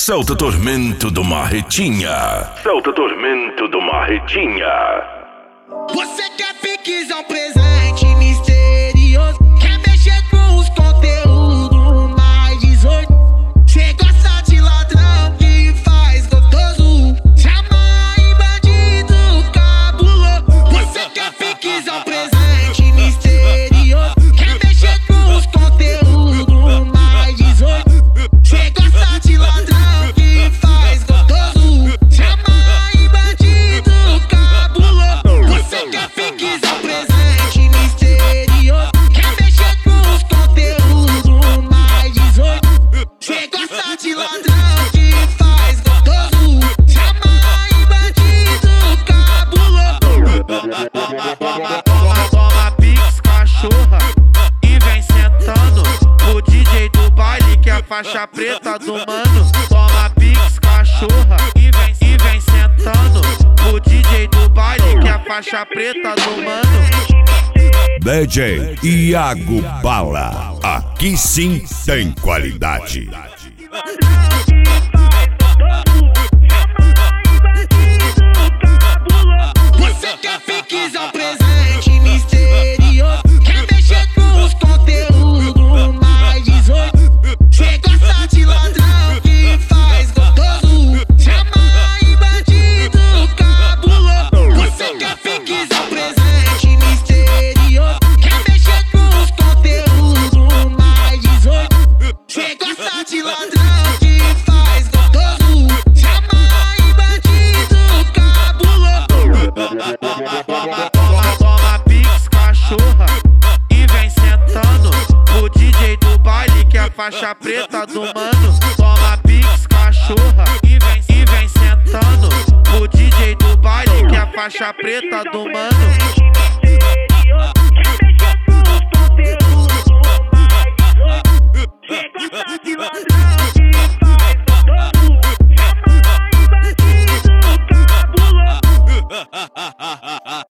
Solta o tormento do Marretinha. Solta o tormento do Marretinha. Você quer piques, é um presente misterioso. Quer mexer com os conteúdos mais 18. Cê gosta de ladrão que faz gostoso. Chama aí bandido cabuloso. Você quer piques, é um presente misterioso. Quer mexer com os conteúdos mais 18. Cê gosta de ladrão que faz gostoso. Chama aí bandido cabuloso. Você quer piques, é um presente misterioso. Quer mexer com os conteúdos mais 18. Cê gosta de ladrão que faz gostoso. Chama aí bandido cabuloso. Toma pix, cachorra, e vem sentando. O DJ do baile que é a faixa preta do mano. Toma pix, cachorra, e vem sentando. O DJ do baile que é a faixa preta do mano. DJ Iago Bala. Aqui sim tem qualidade. Você quer piques, é um presente misterioso. Quer mexer com os conteúdos mais 18. Cê gosta de ladrão que faz gostoso. Chama aí bandido cabuloso. Você quer piques, é um presente misterioso. Quer mexer com os conteúdos mais 18. Cê gosta de ladrão que faz gostoso. Chama aí bandido cabuloso. Toma pix, cachorra, e vem sentando. O DJ do baile que é a faixa preta do mano. Toma pix, cachorra, e vem sentando. O DJ do baile que é a faixa preta do mano.